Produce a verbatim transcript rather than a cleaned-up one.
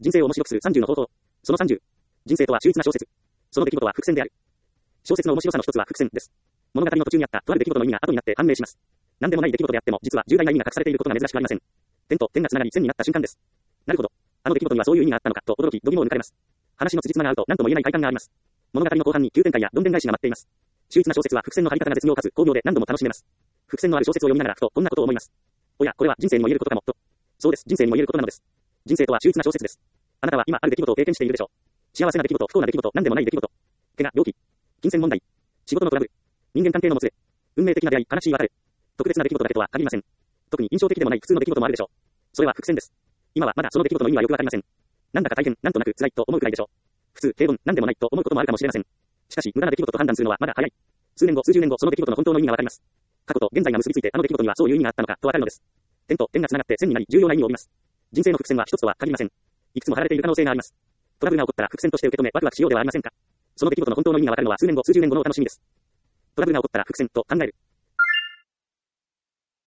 人生を面白くするさんじゅうの方法。そのさんじゅう。人生とは秀逸な小説。その出来事は伏線である。小説の面白さの一つは伏線です。物語の途中にあったとある出来事の意味が後になって判明します。何でもない出来事であっても実は重大な意味が隠されていることが珍しくありません。点と点がつながり線になった瞬間です。なるほど。あの出来事にはそういう意味があったのかと驚き度肝を抜かれます。話の辻褄が合うと何とも言えない快感があります。物語の後半に急展開やどんでん返しが待っています。秀逸な小説は伏線の張り方が絶妙かつ巧妙で何度も楽しめます。伏線のある小説を読みながらふとこんなことを思います。おや、これは人生にも言えることかもと。そうです、人生にも言えることなのです。人生とは秀逸な小説です。あなたは今ある出来事を経験しているでしょう。幸せな出来事、不幸な出来事、何でもない出来事。怪我、病気、金銭問題、仕事のトラブル、人間関係のもつれ、運命的な出会い、悲しい別れ。特別な出来事だけとは限りません。特に印象的でもない普通の出来事もあるでしょう。それは伏線です。今はまだその出来事の意味はよくわかりません。なんだか大変、なんとなく辛いと思うくらいでしょう。普通、平凡、なんでもないと思うこともあるかもしれません。しかし、無駄な出来事と判断するのはまだ早い。数年後、数十年後、その出来事の本当の意味がわかります。過去と現在が結びついて、あの出来事にはそういう意味があったのかとわかるのです。点と点が繋がって線になり、重要な意味を帯びます。人生の伏線は一つとは限りません。いくつも張られている可能性があります。トラブルが起こったら伏線として受け止め、ワクワクしようではありませんか。その出来事の本当の意味がわかるのは数年後、数十年後のお楽しみです。トラブルが起こったら伏線と考える。